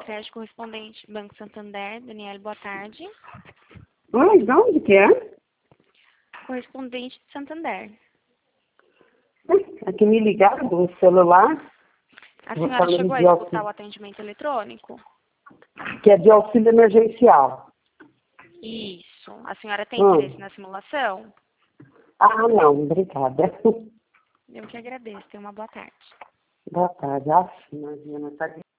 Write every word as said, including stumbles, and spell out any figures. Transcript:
tarde, correspondente Banco Santander. Daniele, boa tarde. Oi, de onde que é? Correspondente de Santander. Aqui me ligaram do celular. A Vou senhora falando chegou a de escutar auxílio, o atendimento eletrônico? que é de auxílio emergencial. Isso. A senhora tem Hum. interesse na simulação? Ah, não, obrigada. Eu que agradeço. Tenha uma boa tarde. Boa tarde. Ah, imagina, tá